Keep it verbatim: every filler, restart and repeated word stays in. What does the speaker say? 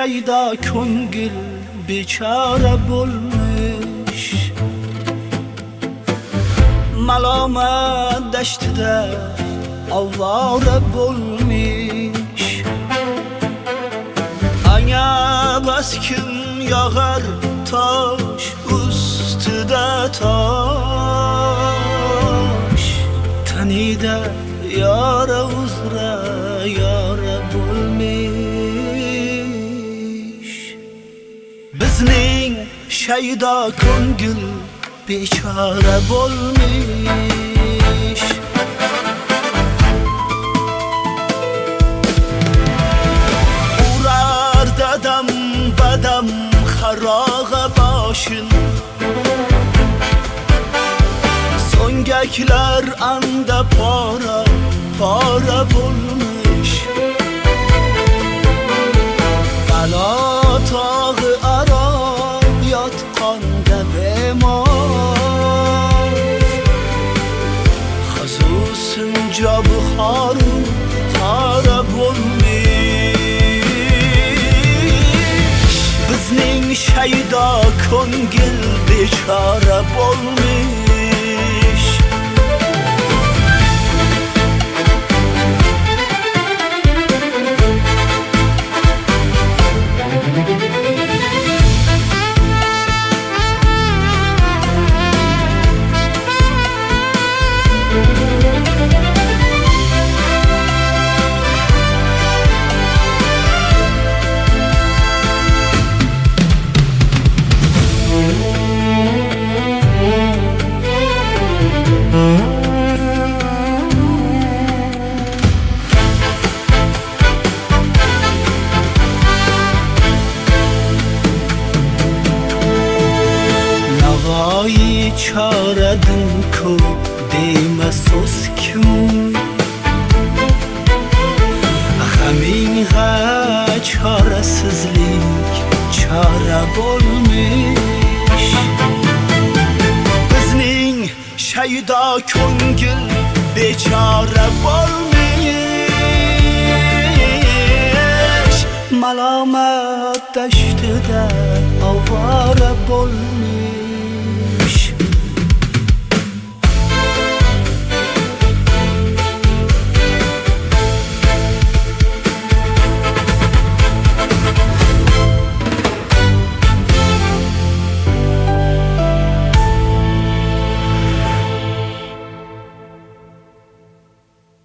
shayda ko'ngil bechora bo'lmish. Malomat dashtida ovora bo'lmish. Anga bas kim yog'ar tosh ustida tosh. Tanida yora uzra yora bo'lmish. Bizning shayda ko'ngil bechora bo'lmish. Urar dadam badam xarog'a boshin. So'ngaklar anda pora pora bo'lmish. Balo tog'i aro yotqonda bemor. Xasusin jobi xoru xora bo'lmish. Bizning shayda ko'ngil bechora bo'lmish. Navoiy choradin ko'p deyma so'z kim. G'amingga chorasizlik chora bo'lmish. Bizning shayda ko'ngil bechora bo'lmish. Malomat dashtida ovora bo'lmish.